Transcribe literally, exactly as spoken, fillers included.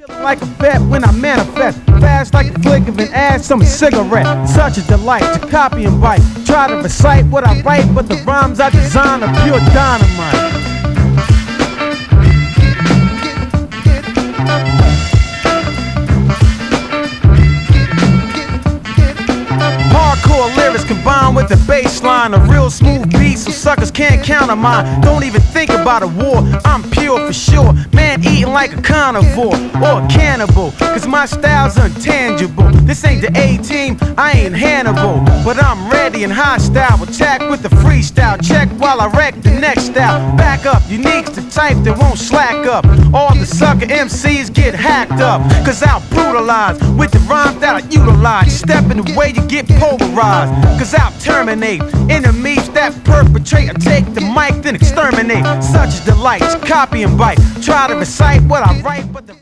Like a vet when I manifest, fast like a flick of an ass on a cigarette. Such a delight to copy and bite. Try to recite what I write, but the rhymes I design are pure dynamite. Hardcore lyrics combined with the bass line, a real smooth beat so suckers can't counter mine. Don't even think about a war, I'm pure for sure. Man eating like a carnivore or a cannibal, cause my style's intangible. This ain't the A-team, I ain't Hannibal, but I'm ready and hostile. Attack with the freestyle, check while I wreck the next style. Back up, unique's the type that won't slack up. All the sucker M Cs get hacked up, cause I'll brutalize with the rhymes that I utilize. Step in the way you get polarized, cause I'll terminate enemies that perpetrate. I take the mic then exterminate. Such a delight, copy and bite. Try to recite what I write, but the